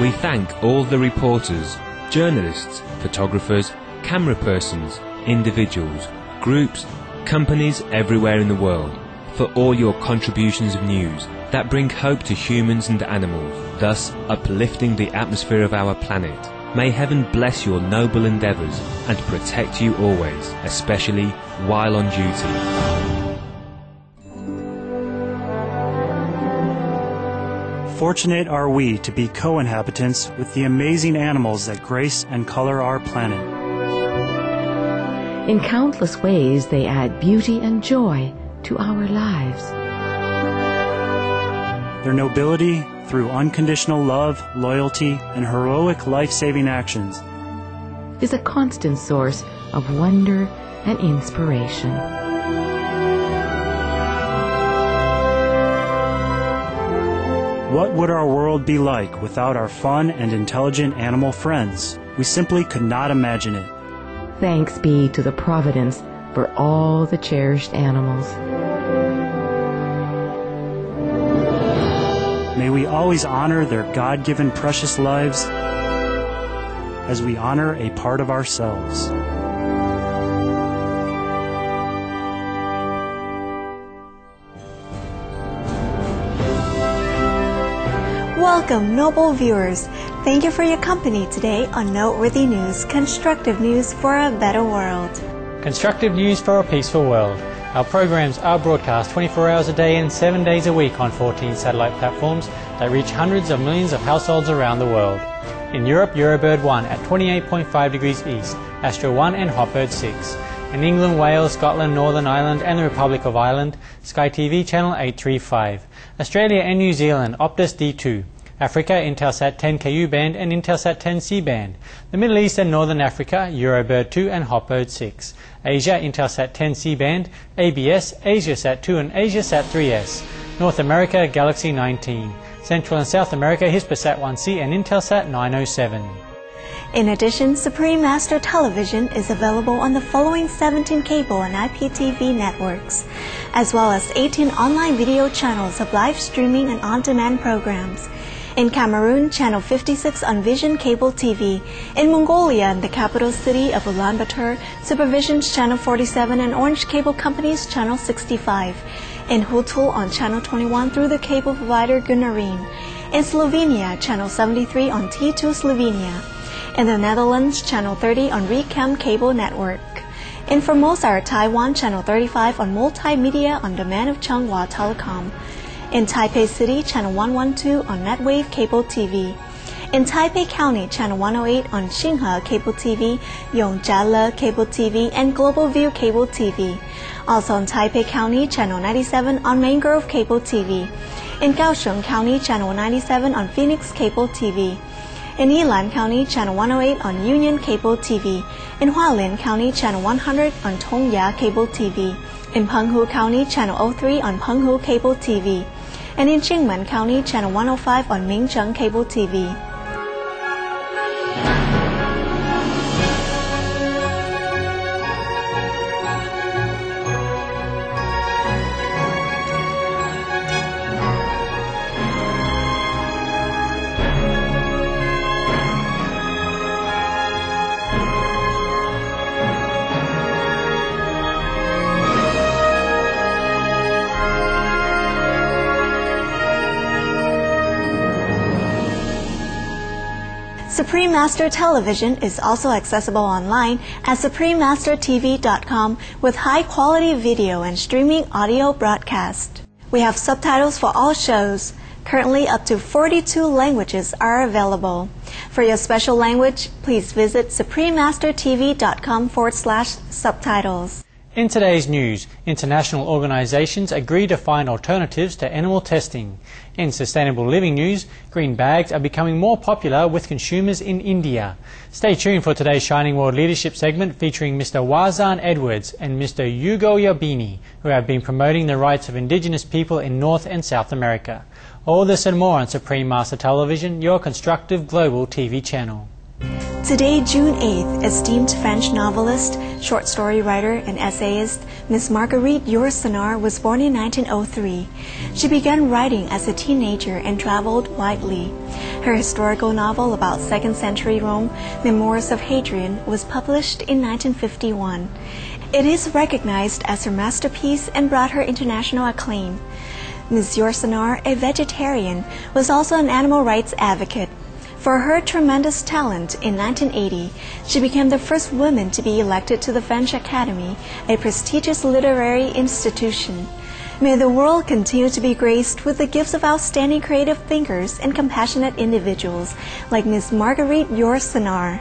We thank all the reporters, journalists, photographers, camera persons, individuals, groups, companies everywhere in the world for all your contributions of news that bring hope to humans and animals, thus uplifting the atmosphere of our planet. May heaven bless your noble endeavours and protect you always, especially while on duty. Fortunate are we to be co-inhabitants with the amazing animals that grace and color our planet. In countless ways, they add beauty and joy to our lives. Their nobility, through unconditional love, loyalty, and heroic life-saving actions, is a constant source of wonder and inspiration. What would our world be like without our fun and intelligent animal friends? We simply could not imagine it. Thanks be to the Providence for all the cherished animals. May we always honor their God-given precious lives as we honor a part of ourselves. Welcome, noble viewers. Thank you for your company today on Noteworthy News, constructive news for a better world. Constructive news for a peaceful world. Our programs are broadcast 24 hours a day and 7 days a week on 14 satellite platforms that reach hundreds of millions of households around the world. In Europe, Eurobird 1 at 28.5 degrees east, Astro 1 and Hotbird 6. In England, Wales, Scotland, Northern Ireland and the Republic of Ireland, Sky TV channel 835. Australia and New Zealand, Optus D2. Africa, Intelsat 10Ku band and Intelsat 10C band. The Middle East and Northern Africa, Eurobird 2 and Hotbird 6. Asia, Intelsat 10C band, ABS, AsiaSat 2 and AsiaSat 3S. North America, Galaxy 19. Central and South America, Hispasat 1C and Intelsat 907. In addition, Supreme Master Television is available on the following 17 cable and IPTV networks, as well as 18 online video channels of live streaming and on-demand programs. In Cameroon, Channel 56 on Vision Cable TV. In Mongolia, in the capital city of Ulaanbaatar, Supervision's Channel 47 and Orange Cable Company's Channel 65. In Hutul on Channel 21 through the cable provider Gunarin. In Slovenia, Channel 73 on T2 Slovenia. In the Netherlands, Channel 30 on Recam Cable Network. In Formosa, Taiwan, Channel 35 on Multimedia on demand of Changhua Telecom. In Taipei City, Channel 112 on Netwave Cable TV. In Taipei County, Channel 108 on Xinghe Cable TV, Yongjia Cable TV, and Global View Cable TV. Also in Taipei County, Channel 97 on Mangrove Cable TV. In Kaohsiung County, Channel 97 on Phoenix Cable TV. In Yilan County, Channel 108 on Union Cable TV. In Hualien County, Channel 100 on Tongya Cable TV. In Penghu County, Channel 03 on Penghu Cable TV. And in Qingmen County, Channel 105 on Mingzheng Cable TV. Supreme Master Television is also accessible online at suprememastertv.com with high-quality video and streaming audio broadcast. We have subtitles for all shows. Currently, up to 42 languages are available. For your special language, please visit suprememastertv.com/subtitles. In today's news, international organizations agree to find alternatives to animal testing. In sustainable living news, green bags are becoming more popular with consumers in India. Stay tuned for today's Shining World Leadership segment featuring Mr. Wazan Edwards and Mr. Hugo Yabini, who have been promoting the rights of indigenous people in North and South America. All this and more on Supreme Master Television, your constructive global TV channel. Today, June 8th, esteemed French novelist, short story writer, and essayist Miss Marguerite Yourcenar was born in 1903. She began writing as a teenager and traveled widely. Her historical novel about 2nd century Rome, Memoirs of Hadrian, was published in 1951. It is recognized as her masterpiece and brought her international acclaim. Ms. Yourcenar, a vegetarian, was also an animal rights advocate. For her tremendous talent, in 1980, she became the first woman to be elected to the French Academy, a prestigious literary institution. May the world continue to be graced with the gifts of outstanding creative thinkers and compassionate individuals like Ms. Marguerite Yourcenar.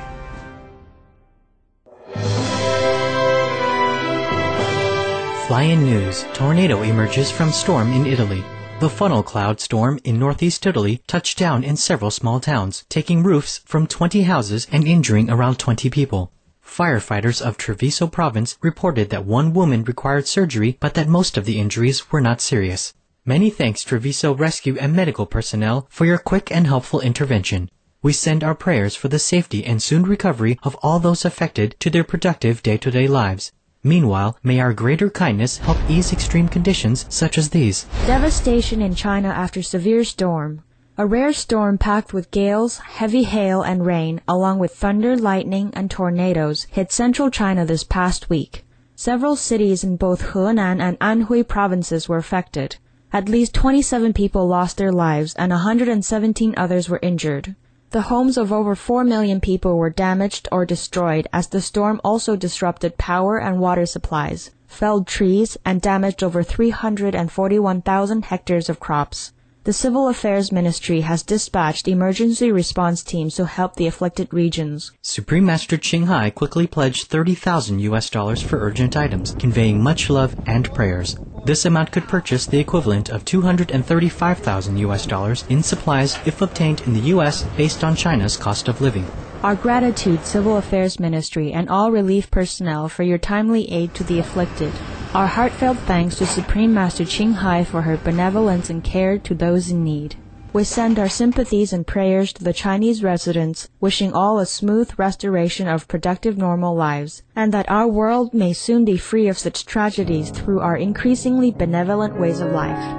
Fly-in news. Tornado emerges from storm in Italy. The funnel cloud storm in northeast Italy touched down in several small towns, taking roofs from 20 houses and injuring around 20 people. Firefighters of Treviso province reported that one woman required surgery, but that most of the injuries were not serious. Many thanks Treviso rescue and medical personnel for your quick and helpful intervention. We send our prayers for the safety and soon recovery of all those affected to their productive day-to-day lives. Meanwhile, may our greater kindness help ease extreme conditions such as these. Devastation in China after severe storm. A rare storm packed with gales, heavy hail, and rain, along with thunder, lightning, and tornadoes, hit central China this past week. Several cities in both Henan and Anhui provinces were affected. At least 27 people lost their lives and 117 others were injured. The homes of over 4 million people were damaged or destroyed as the storm also disrupted power and water supplies, felled trees, and damaged over 341,000 hectares of crops. The Civil Affairs Ministry has dispatched emergency response teams to help the afflicted regions. Supreme Master Ching Hai quickly pledged $30,000 for urgent items, conveying much love and prayers. This amount could purchase the equivalent of $235,000 in supplies if obtained in the U.S. based on China's cost of living. Our gratitude, Civil Affairs Ministry, and all relief personnel for your timely aid to the afflicted. Our heartfelt thanks to Supreme Master Ching Hai for her benevolence and care to those in need. We send our sympathies and prayers to the Chinese residents, wishing all a smooth restoration of productive normal lives, and that our world may soon be free of such tragedies through our increasingly benevolent ways of life.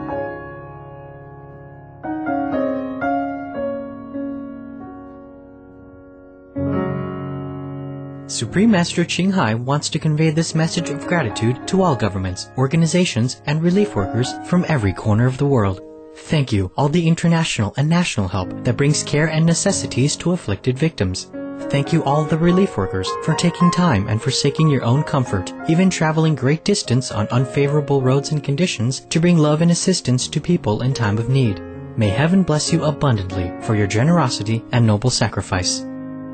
Supreme Master Ching Hai wants to convey this message of gratitude to all governments, organizations, and relief workers from every corner of the world. Thank you, all the international and national help that brings care and necessities to afflicted victims. Thank you all the relief workers for taking time and forsaking your own comfort, even traveling great distance on unfavorable roads and conditions to bring love and assistance to people in time of need. May heaven bless you abundantly for your generosity and noble sacrifice.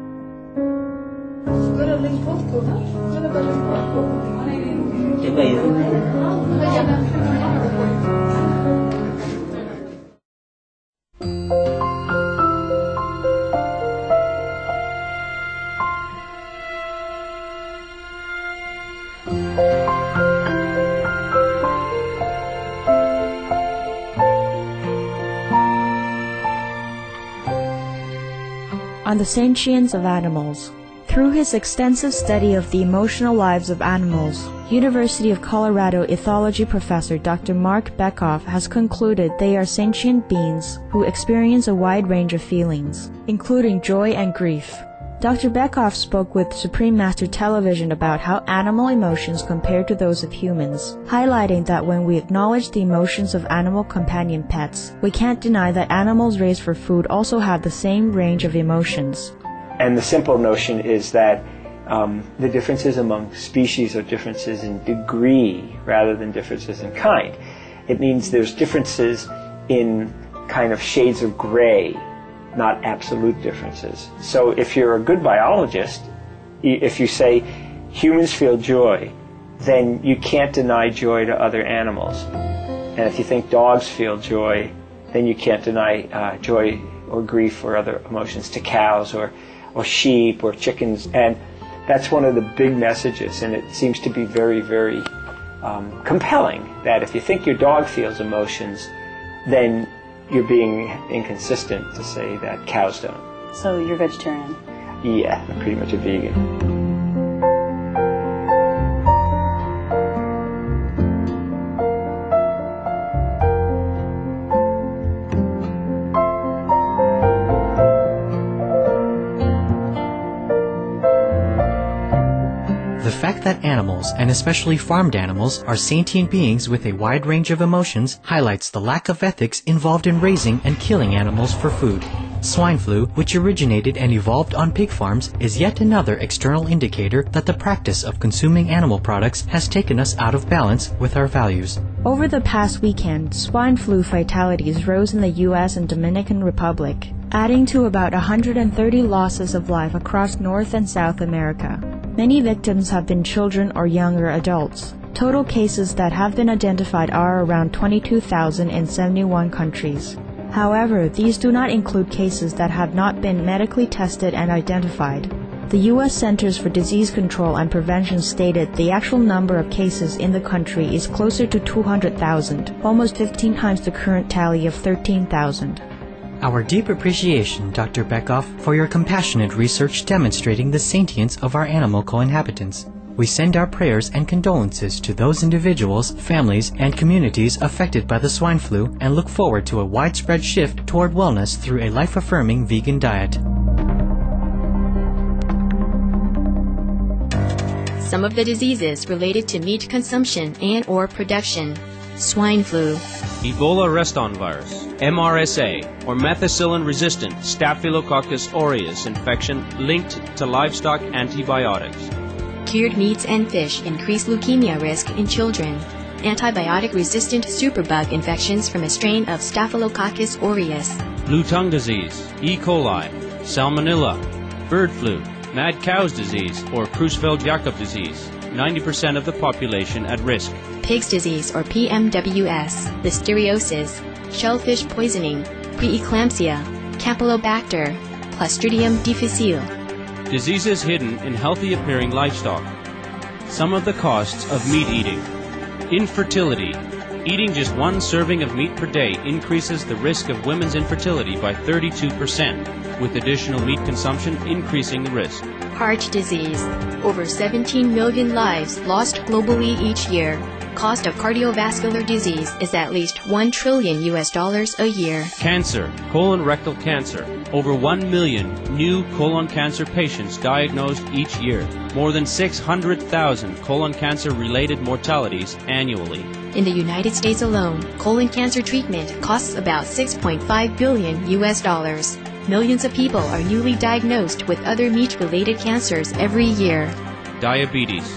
On the sentience of animals. Through his extensive study of the emotional lives of animals, University of Colorado ethology professor Dr. Mark Bekoff has concluded they are sentient beings who experience a wide range of feelings, including joy and grief. Dr. Bekoff spoke with Supreme Master Television about how animal emotions compare to those of humans, highlighting that when we acknowledge the emotions of animal companion pets, we can't deny that animals raised for food also have the same range of emotions. And the simple notion is that the differences among species are differences in degree rather than differences in kind. It means there's differences in kind of shades of gray, not absolute differences. So if you're a good biologist, if you say humans feel joy, then you can't deny joy to other animals. And if you think dogs feel joy, then you can't deny joy or grief or other emotions to cows or sheep or chickens. And that's one of the big messages, and it seems to be very, very compelling, that if you think your dog feels emotions, then you're being inconsistent to say that cows don't. So you're vegetarian? Yeah, I'm pretty much a vegan. The fact that animals, and especially farmed animals, are sentient beings with a wide range of emotions highlights the lack of ethics involved in raising and killing animals for food. Swine flu, which originated and evolved on pig farms, is yet another external indicator that the practice of consuming animal products has taken us out of balance with our values. Over the past weekend, swine flu fatalities rose in the U.S. and Dominican Republic, adding to about 130 losses of life across North and South America. Many victims have been children or younger adults. Total cases that have been identified are around 22,000 in 71 countries. However, these do not include cases that have not been medically tested and identified. The U.S. Centers for Disease Control and Prevention stated the actual number of cases in the country is closer to 200,000, almost 15 times the current tally of 13,000. Our deep appreciation, Dr. Bekoff, for your compassionate research demonstrating the sentience of our animal co-inhabitants. We send our prayers and condolences to those individuals, families, and communities affected by the swine flu and look forward to a widespread shift toward wellness through a life-affirming vegan diet. Some of the diseases related to meat consumption and/or production. Swine flu. Ebola reston virus, MRSA, or methicillin-resistant Staphylococcus aureus infection linked to livestock antibiotics. Cured meats and fish increase leukemia risk in children. Antibiotic-resistant superbug infections from a strain of Staphylococcus aureus. Blue tongue disease, E. coli, salmonella, bird flu, mad cow's disease, or Creutzfeldt-Jakob disease. 90% of the population at risk. Pig's disease or PMWS, listeriosis, shellfish poisoning, preeclampsia, Campylobacter, Clostridium difficile. Diseases hidden in healthy-appearing livestock. Some of the costs of meat eating. Infertility. Eating just one serving of meat per day increases the risk of women's infertility by 32%, with additional meat consumption increasing the risk. Heart disease. Over 17 million lives lost globally each year. Cost of cardiovascular disease is at least $1 trillion a year. Cancer, colon rectal cancer. Over 1 million new colon cancer patients diagnosed each year. More than 600,000 colon cancer-related mortalities annually. In the United States alone, colon cancer treatment costs about $6.5 billion. Millions of people are newly diagnosed with other meat-related cancers every year. Diabetes.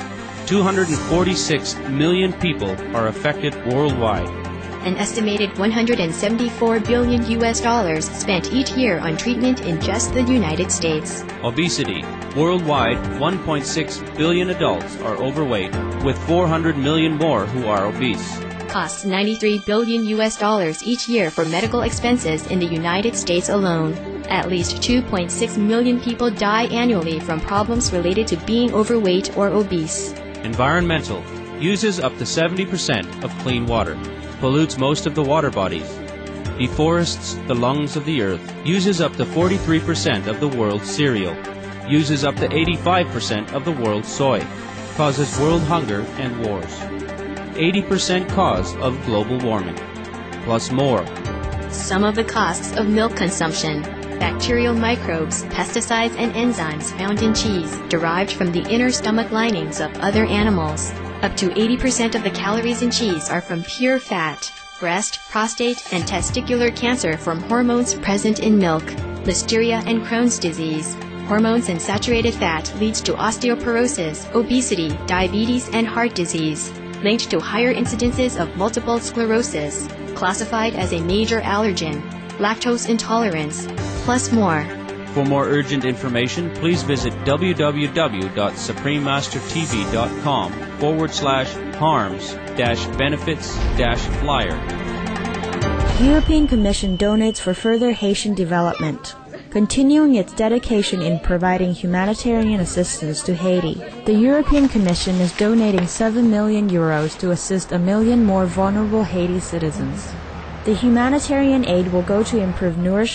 246 million people are affected worldwide. An estimated $174 billion spent each year on treatment in just the United States. Obesity. Worldwide, 1.6 billion adults are overweight, with 400 million more who are obese. Costs $93 billion each year for medical expenses in the United States alone. At least 2.6 million people die annually from problems related to being overweight or obese. Environmental. Uses up to 70% of clean water. Pollutes most of the water bodies. Deforests the lungs of the earth. Uses up to 43% of the world's cereal. Uses up to 85% of the world's soy. Causes world hunger and wars. 80% cause of global warming. Plus more. Some of the costs of milk consumption. Bacterial microbes, pesticides, and enzymes found in cheese derived from the inner stomach linings of other animals. Up to 80% of the calories in cheese are from pure fat. Breast, prostate, and testicular cancer from hormones present in milk. Listeria and Crohn's disease. Hormones in saturated fat leads to osteoporosis, obesity, diabetes, and heart disease. Linked to higher incidences of multiple sclerosis. Classified as a major allergen. Lactose intolerance, plus more. For more urgent information, please visit www.suprememastertv.com/harms-benefits-flyer. The European Commission donates for further Haitian development. Continuing its dedication in providing humanitarian assistance to Haiti, the European Commission is donating 7 million euros to assist 1 million more vulnerable Haiti citizens. The humanitarian aid will go to improve nourishment,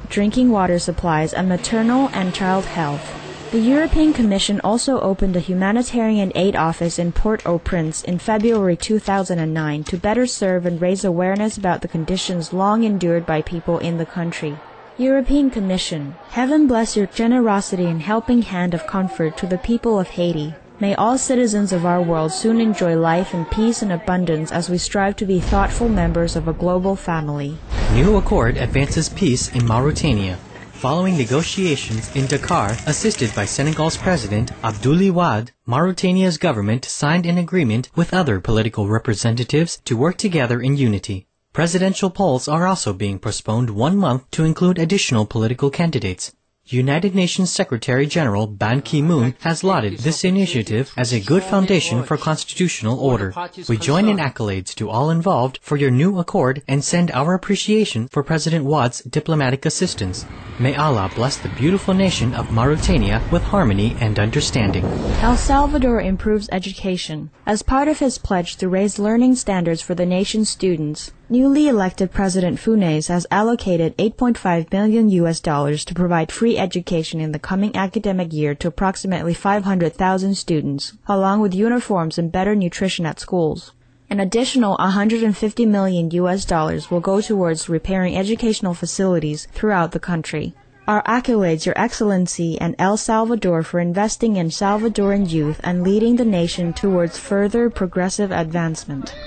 drinking water supplies, and maternal and child health. The European Commission also opened a humanitarian aid office in Port-au-Prince in February 2009 to better serve and raise awareness about the conditions long endured by people in the country. European Commission, heaven bless your generosity and helping hand of comfort to the people of Haiti. May all citizens of our world soon enjoy life in peace and abundance as we strive to be thoughtful members of a global family. New accord advances peace in Mauritania. Following negotiations in Dakar, assisted by Senegal's President Abdoulaye Wade, Mauritania's government signed an agreement with other political representatives to work together in unity. Presidential polls are also being postponed 1 month to include additional political candidates. United Nations Secretary General Ban Ki-moon has lauded this initiative as a good foundation for constitutional order. We join in accolades to all involved for your new accord and send our appreciation for President Wade's diplomatic assistance. May Allah bless the beautiful nation of Mauritania with harmony and understanding. El Salvador improves education. As part of his pledge to raise learning standards for the nation's students, newly elected President Funes has allocated $8.5 million to provide free education in the coming academic year to approximately 500,000 students, along with uniforms and better nutrition at schools. An additional $150 million will go towards repairing educational facilities throughout the country. Our accolades, Your Excellency, and El Salvador for investing in Salvadoran youth and leading the nation towards further progressive advancement.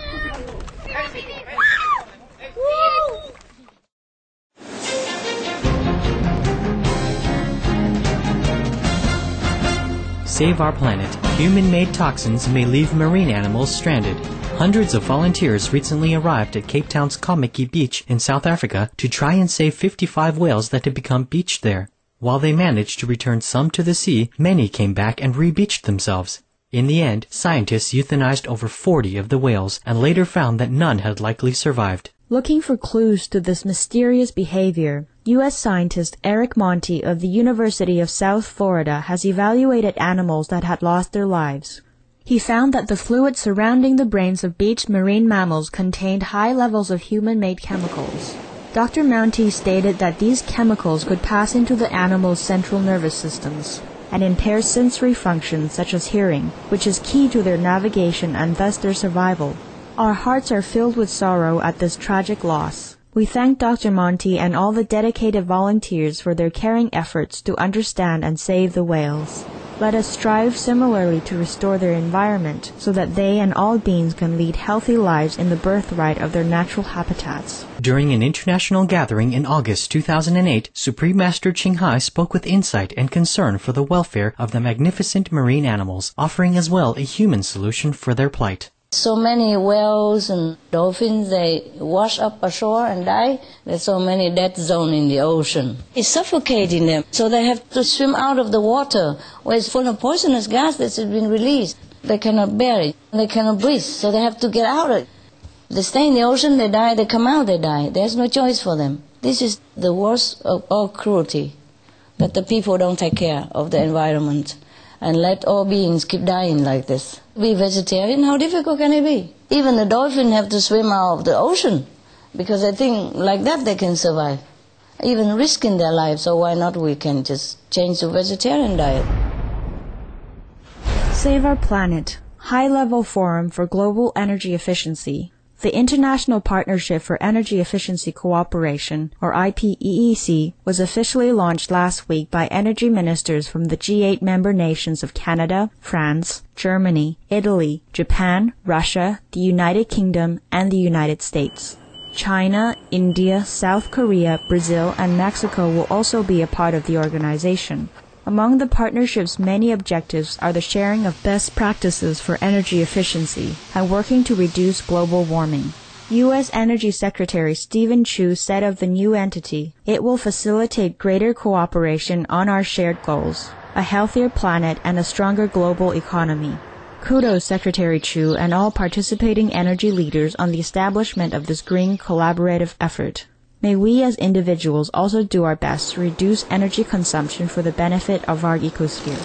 Save our planet. Human-made toxins may leave marine animals stranded. Hundreds of volunteers recently arrived at Cape Town's Komiki Beach in South Africa to try and save 55 whales that had become beached there. While they managed to return some to the sea, many came back and re-beached themselves. In the end, scientists euthanized over 40 of the whales and later found that none had likely survived. Looking for clues to this mysterious behavior, U.S. scientist Eric Monti of the University of South Florida has evaluated animals that had lost their lives. He found that the fluid surrounding the brains of beached marine mammals contained high levels of human-made chemicals. Dr. Monti stated that these chemicals could pass into the animals' central nervous systems and impair sensory functions such as hearing, which is key to their navigation and thus their survival. Our hearts are filled with sorrow at this tragic loss. We thank Dr. Monti and all the dedicated volunteers for their caring efforts to understand and save the whales. Let us strive similarly to restore their environment so that they and all beings can lead healthy lives in the birthright of their natural habitats. During an international gathering in August 2008, Supreme Master Ching Hai spoke with insight and concern for the welfare of the magnificent marine animals, offering as well a human solution for their plight. So many whales and dolphins, they wash up ashore and die. There's so many death zones in the ocean. It's suffocating them, so they have to swim out of the water where it's full of poisonous gas that's been released. They cannot bear it. They cannot breathe, so they have to get out of it. They stay in the ocean, they die. They come out, they die. There's no choice for them. This is the worst of all cruelty, that the people don't take care of the environment and let all beings keep dying like this. Be vegetarian, how difficult can it be? Even the dolphin have to swim out of the ocean because they think like that they can survive, even risking their lives. So why not we can just change to vegetarian diet? Save Our Planet, High-Level Forum for Global Energy Efficiency. The International Partnership for Energy Efficiency Cooperation, or IPEEC, was officially launched last week by energy ministers from the G8 member nations of Canada, France, Germany, Italy, Japan, Russia, the United Kingdom, and the United States. China, India, South Korea, Brazil, and Mexico will also be a part of the organization. Among the partnership's many objectives are the sharing of best practices for energy efficiency and working to reduce global warming. U.S. Energy Secretary Stephen Chu said of the new entity, "It will facilitate greater cooperation on our shared goals, a healthier planet and a stronger global economy." Kudos Secretary Chu and all participating energy leaders on the establishment of this green collaborative effort. May we as individuals also do our best to reduce energy consumption for the benefit of our ecosphere.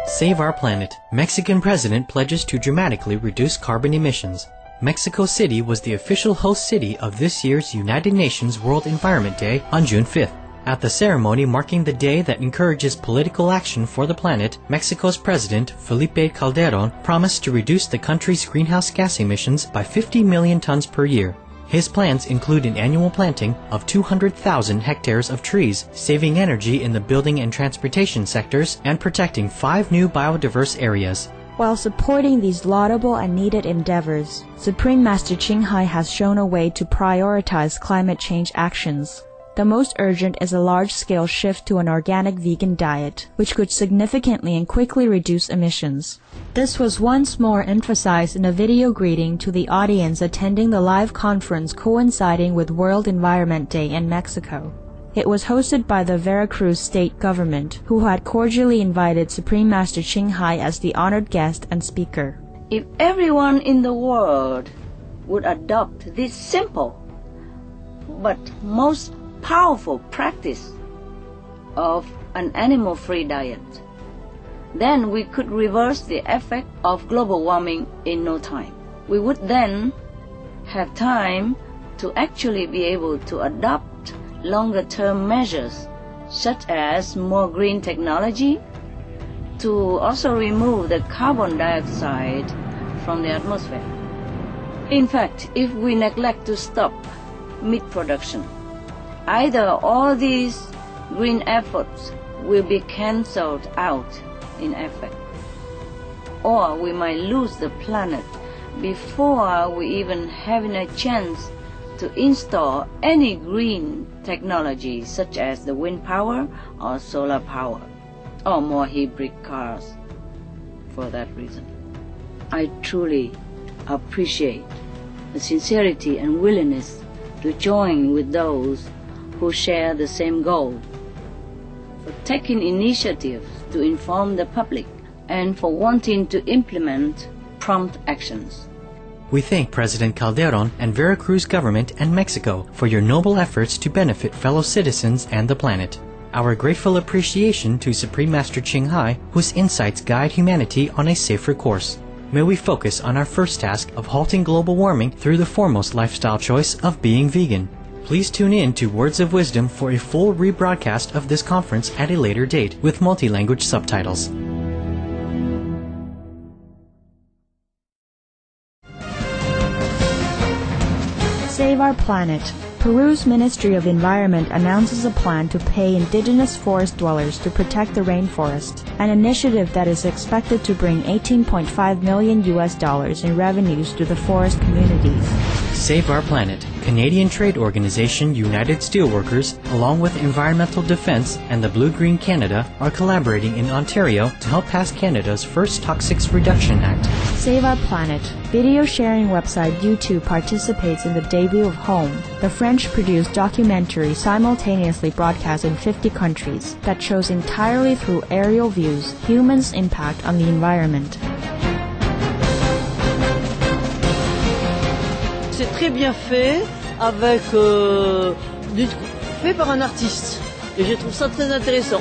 Save our planet. Mexican president pledges to dramatically reduce carbon emissions. Mexico City was the official host city of this year's United Nations World Environment Day on June 5th. At the ceremony marking the day that encourages political action for the planet, Mexico's President Felipe Calderón promised to reduce the country's greenhouse gas emissions by 50 million tons per year. His plans include an annual planting of 200,000 hectares of trees, saving energy in the building and transportation sectors, and protecting 5 new biodiverse areas. While supporting these laudable and needed endeavors, Supreme Master Ching Hai has shown a way to prioritize climate change actions. The most urgent is a large-scale shift to an organic vegan diet, which could significantly and quickly reduce emissions. This was once more emphasized in a video greeting to the audience attending the live conference coinciding with World Environment Day in Mexico. It was hosted by the Veracruz state government, who had cordially invited Supreme Master Ching Hai as the honored guest and speaker. If everyone in the world would adopt this simple but most powerful practice of an animal-free diet, then we could reverse the effect of global warming in no time. We would then have time to actually be able to adopt longer-term measures such as more green technology to also remove the carbon dioxide from the atmosphere. In fact, if we neglect to stop meat production, either all these green efforts will be cancelled out in effect, or we might lose the planet before we even having a chance to install any green technology such as the wind power or solar power, or more hybrid cars for that reason. I truly appreciate the sincerity and willingness to join with those who share the same goal, for taking initiatives to inform the public, and for wanting to implement prompt actions. We thank President Calderón and Veracruz government and Mexico for your noble efforts to benefit fellow citizens and the planet. Our grateful appreciation to Supreme Master Ching Hai, whose insights guide humanity on a safer course. May we focus on our first task of halting global warming through the foremost lifestyle choice of being vegan. Please tune in to Words of Wisdom for a full rebroadcast of this conference at a later date with multi-language subtitles. Save our planet. Peru's Ministry of Environment announces a plan to pay indigenous forest dwellers to protect the rainforest, an initiative that is expected to bring $18.5 million in revenues to the forest communities. Save Our Planet. Canadian trade organization United Steelworkers, along with Environmental Defence and the Blue-Green Canada, are collaborating in Ontario to help pass Canada's first Toxics Reduction Act. Save Our Planet. Video sharing website YouTube participates in the debut of Home, the French-produced documentary simultaneously broadcast in 50 countries that shows entirely through aerial views humans' impact on the environment. C'est très bien fait, avec fait par un artiste, et je trouve ça très intéressant.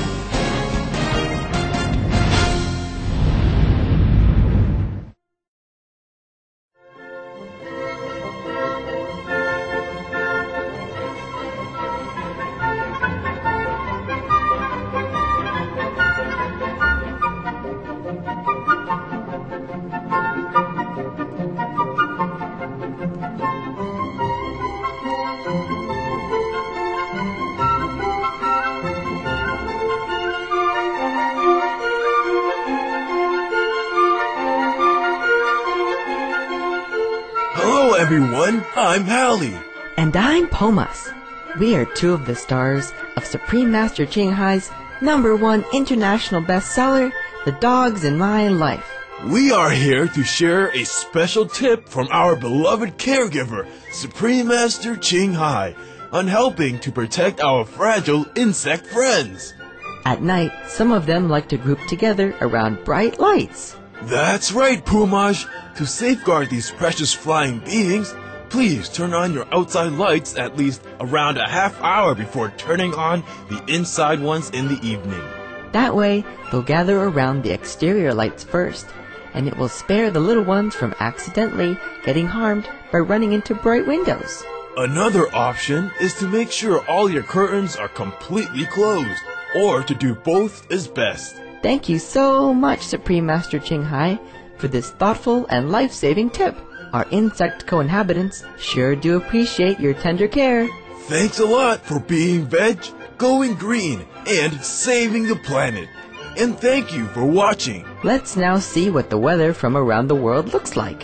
Hello everyone, I'm Hallie. And I'm Pomas. We are two of the stars of Supreme Master Ching Hai's #1 international bestseller, The Dogs in My Life. We are here to share a special tip from our beloved caregiver, Supreme Master Ching Hai, on helping to protect our fragile insect friends. At night, some of them like to group together around bright lights. That's right, Pumaj. To safeguard these precious flying beings, please turn on your outside lights at least around a half hour before turning on the inside ones in the evening. That way, they'll gather around the exterior lights first, and it will spare the little ones from accidentally getting harmed by running into bright windows. Another option is to make sure all your curtains are completely closed, or to do both is best. Thank you so much, Supreme Master Ching Hai, for this thoughtful and life-saving tip. Our insect co-inhabitants sure do appreciate your tender care. Thanks a lot for being veg, going green, and saving the planet. And thank you for watching. Let's now see what the weather from around the world looks like.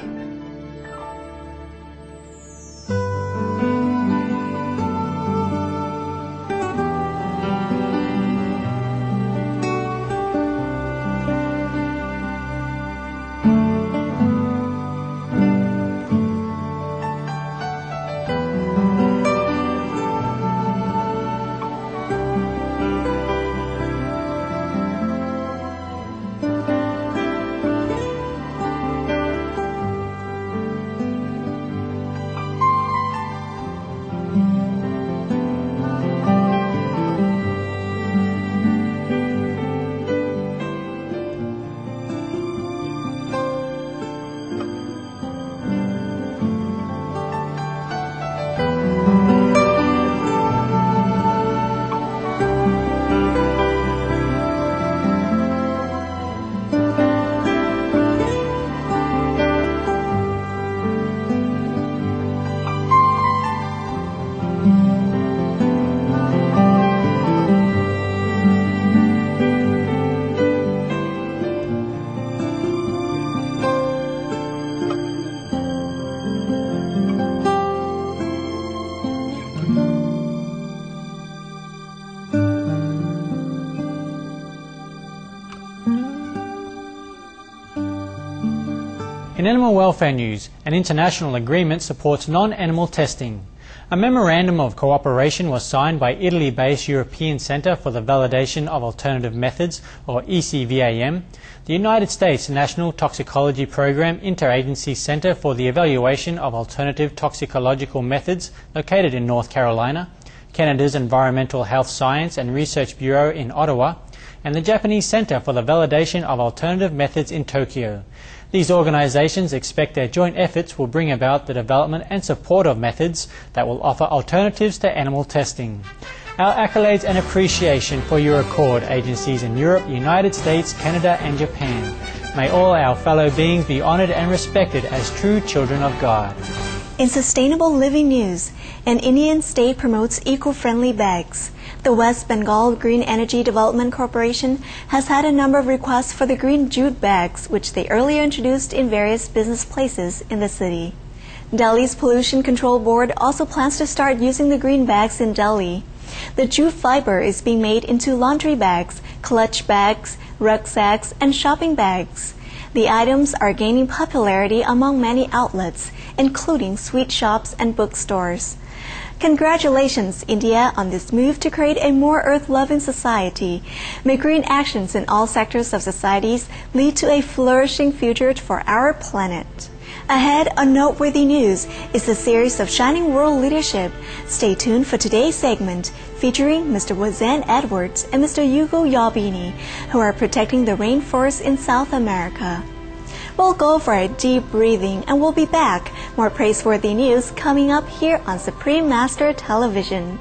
In animal welfare news, an international agreement supports non-animal testing. A memorandum of cooperation was signed by Italy-based European Centre for the Validation of Alternative Methods, or ECVAM, the United States National Toxicology Program Interagency Centre for the Evaluation of Alternative Toxicological Methods, located in North Carolina, Canada's Environmental Health Science and Research Bureau in Ottawa, and the Japanese Centre for the Validation of Alternative Methods in Tokyo. These organizations expect their joint efforts will bring about the development and support of methods that will offer alternatives to animal testing. Our accolades and appreciation for your accord agencies in Europe, United States, Canada and Japan. May all our fellow beings be honored and respected as true children of God. In sustainable living news, an Indian state promotes eco-friendly bags. The West Bengal Green Energy Development Corporation has had a number of requests for the green jute bags, which they earlier introduced in various business places in the city. Delhi's Pollution Control Board also plans to start using the green bags in Delhi. The jute fiber is being made into laundry bags, clutch bags, rucksacks, and shopping bags. The items are gaining popularity among many outlets, including sweet shops and bookstores. Congratulations, India, on this move to create a more earth-loving society. May green actions in all sectors of societies lead to a flourishing future for our planet. Ahead on Noteworthy News is the series of Shining World Leadership. Stay tuned for today's segment featuring Mr. Wazan Edwards and Mr. Hugo Yalbini, who are protecting the rainforest in South America. We'll go for a deep breathing and we'll be back. More praiseworthy news coming up here on Supreme Master Television.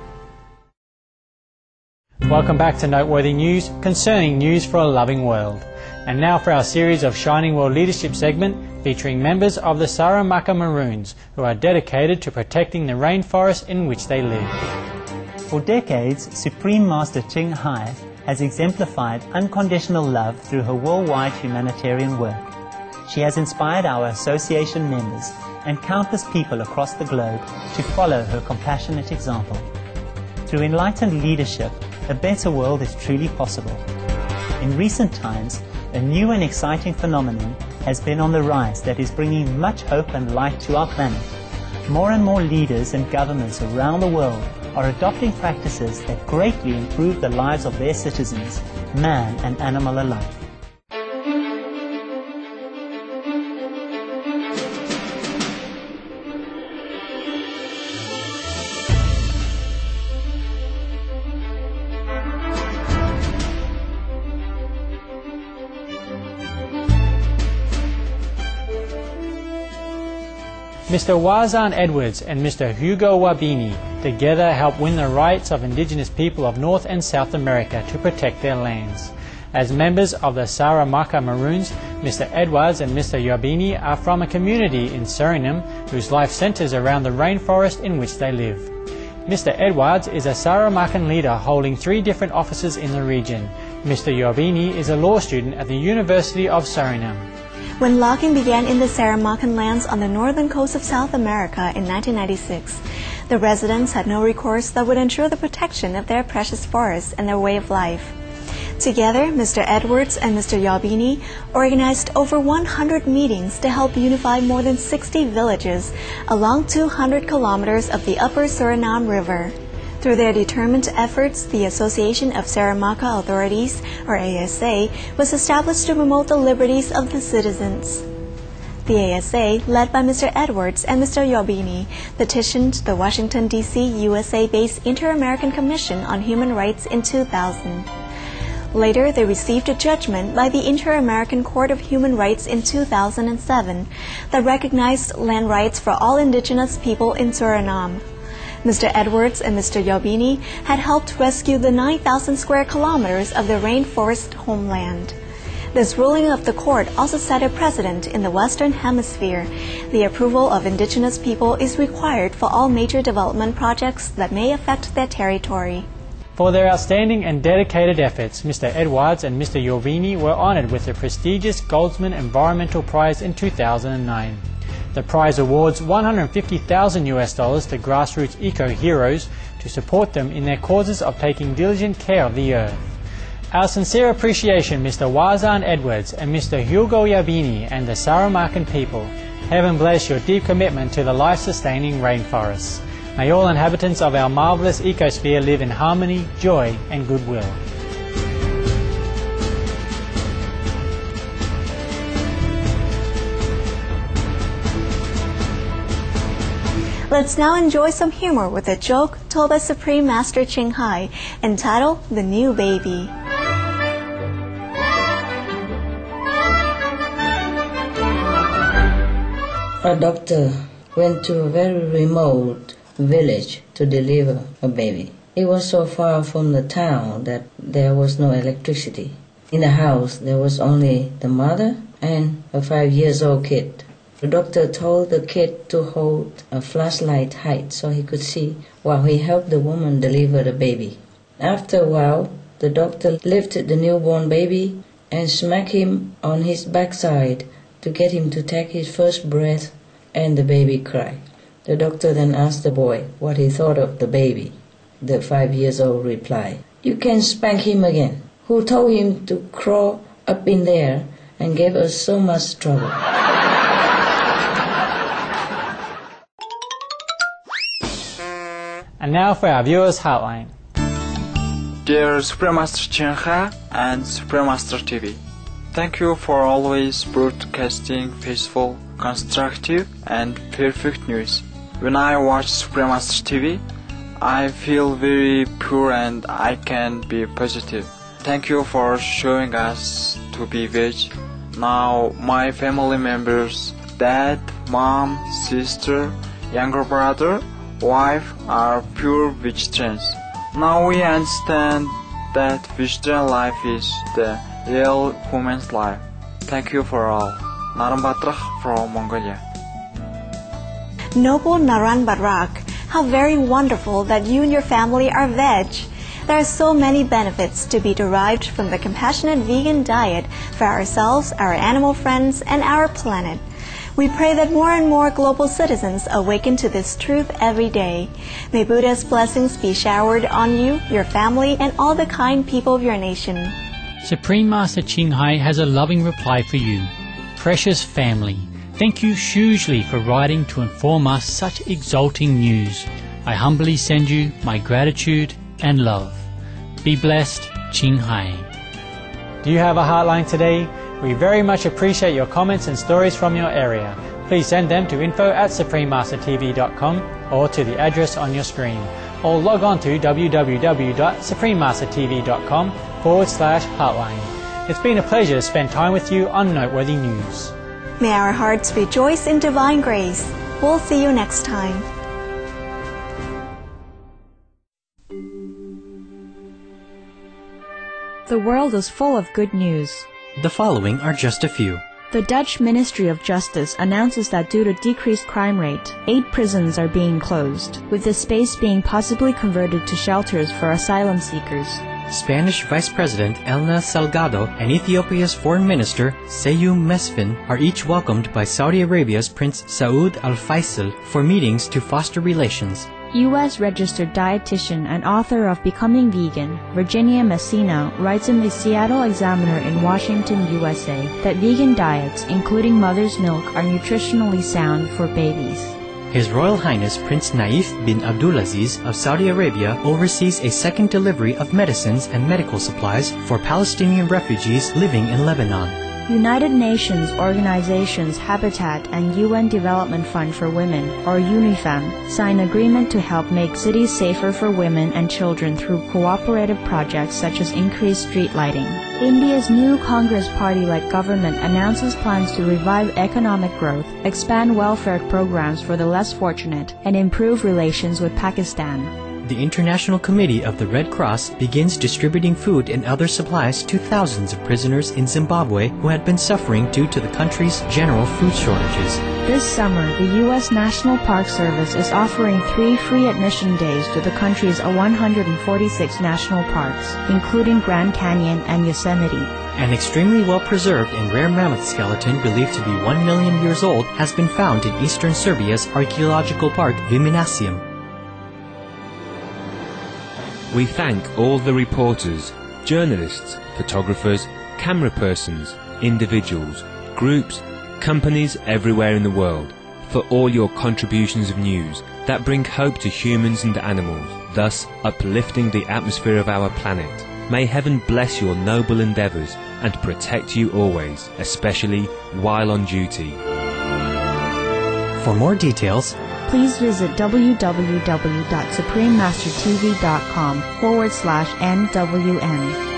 Welcome back to Noteworthy News, concerning news for a loving world. And now for our series of Shining World Leadership segment featuring members of the Saramaka Maroons, who are dedicated to protecting the rainforest in which they live. For decades, Supreme Master Ching Hai has exemplified unconditional love through her worldwide humanitarian work. She has inspired our association members and countless people across the globe to follow her compassionate example. Through enlightened leadership, a better world is truly possible. In recent times, a new and exciting phenomenon has been on the rise that is bringing much hope and light to our planet. More and more leaders and governments around the world are adopting practices that greatly improve the lives of their citizens, man and animal alike. Mr. Wazan Edwards and Mr. Hugo Wabini together help win the rights of indigenous people of North and South America to protect their lands. As members of the Saramaka Maroons, Mr. Edwards and Mr. Wabini are from a community in Suriname whose life centers around the rainforest in which they live. Mr. Edwards is a Saramakan leader holding 3 different offices in the region. Mr. Wabini is a law student at the University of Suriname. When logging began in the Saramakan lands on the northern coast of South America in 1996, the residents had no recourse that would ensure the protection of their precious forests and their way of life. Together, Mr. Edwards and Mr. Wabini organized over 100 meetings to help unify more than 60 villages along 200 kilometers of the upper Suriname River. Through their determined efforts, the Association of Saramaka Authorities, or ASA, was established to promote the liberties of the citizens. The ASA, led by Mr. Edwards and Mr. Wabini, petitioned the Washington, D.C., USA-based Inter-American Commission on Human Rights in 2000. Later, they received a judgment by the Inter-American Court of Human Rights in 2007 that recognized land rights for all indigenous people in Suriname. Mr. Edwards and Mr. Wabini had helped rescue the 9,000 square kilometers of the rainforest homeland. This ruling of the court also set a precedent in the Western Hemisphere. The approval of indigenous people is required for all major development projects that may affect their territory. For their outstanding and dedicated efforts, Mr. Edwards and Mr. Wabini were honored with the prestigious Goldsman Environmental Prize in 2009. The prize awards $150,000 to grassroots eco-heroes to support them in their causes of taking diligent care of the earth. Our sincere appreciation, Mr. Wazan Edwards and Mr. Hugo Wabini and the Saramakan people. Heaven bless your deep commitment to the life-sustaining rainforests. May all inhabitants of our marvelous ecosphere live in harmony, joy, and goodwill. Let's now enjoy some humor with a joke told by Supreme Master Ching Hai, entitled The New Baby. A doctor went to a very remote village to deliver a baby. It was so far from the town that there was no electricity. In the house there was only the mother and a 5-year-old kid. The doctor told the kid to hold a flashlight high so he could see while he helped the woman deliver the baby. After a while, the doctor lifted the newborn baby and smacked him on his backside to get him to take his first breath, and the baby cried. The doctor then asked the boy what he thought of the baby. The 5-year-old replied, "You can spank him again. Who told him to crawl up in there and gave us so much trouble?" And now for our viewers' hotline. Dear Supreme Master Ching Hai and Supreme Master TV, thank you for always broadcasting peaceful, constructive, and perfect news. When I watch Supreme Master TV, I feel very pure and I can be positive. Thank you for showing us to be veg. Now my family members, dad, mom, sister, younger brother, wife are pure vegetarians. Now we understand that vegetarian life is the real human's life. Thank you for all. Naran Batrach from Mongolia. Noble Naran Batrak, how very wonderful that you and your family are veg. There are so many benefits to be derived from the compassionate vegan diet for ourselves, our animal friends, and our planet. We pray that more and more global citizens awaken to this truth every day. May Buddha's blessings be showered on you, your family, and all the kind people of your nation. Supreme Master Ching Hai has a loving reply for you. Precious family, thank you hugely for writing to inform us such exalting news. I humbly send you my gratitude and love. Be blessed, Ching Hai. Do you have a heartline today? We very much appreciate your comments and stories from your area. Please send them to info@suprememastertv.com or to the address on your screen, or log on to www.suprememastertv.com/heartline. It's been a pleasure to spend time with you on Noteworthy News. May our hearts rejoice in divine grace. We'll see you next time. The world is full of good news. The following are just a few. The Dutch Ministry of Justice announces that due to decreased crime rate, 8 prisons are being closed, with the space being possibly converted to shelters for asylum seekers. Spanish Vice President Elena Salgado and Ethiopia's Foreign Minister Seyum Mesfin are each welcomed by Saudi Arabia's Prince Saud Al Faisal for meetings to foster relations. U.S. registered dietitian and author of Becoming Vegan, Virginia Messina, writes in the Seattle Examiner in Washington, USA, that vegan diets, including mother's milk, are nutritionally sound for babies. His Royal Highness Prince Naif bin Abdulaziz of Saudi Arabia oversees a second delivery of medicines and medical supplies for Palestinian refugees living in Lebanon. United Nations organizations Habitat and UN Development Fund for Women, or UNIFEM, sign agreement to help make cities safer for women and children through cooperative projects such as increased street lighting. India's new Congress Party-led government announces plans to revive economic growth, expand welfare programs for the less fortunate, and improve relations with Pakistan. The International Committee of the Red Cross begins distributing food and other supplies to thousands of prisoners in Zimbabwe who had been suffering due to the country's general food shortages. This summer, the U.S. National Park Service is offering 3 free admission days to the country's 146 national parks, including Grand Canyon and Yosemite. An extremely well-preserved and rare mammoth skeleton believed to be 1 million years old has been found in eastern Serbia's archaeological park Viminacium. We thank all the reporters, journalists, photographers, camera persons, individuals, groups, companies everywhere in the world for all your contributions of news that bring hope to humans and animals, thus uplifting the atmosphere of our planet. May heaven bless your noble endeavours and protect you always, especially while on duty. For more details, please visit www.suprememastertv.com/NWN.